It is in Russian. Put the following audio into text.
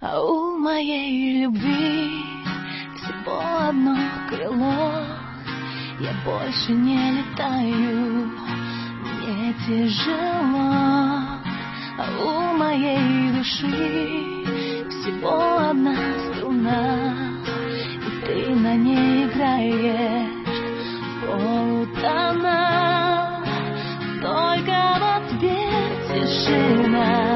А у моей любви всего одно крыло. Я больше не летаю, мне тяжело. А у моей души всего одна струна, и ты на ней играешь полутона. Только в ответ тишина.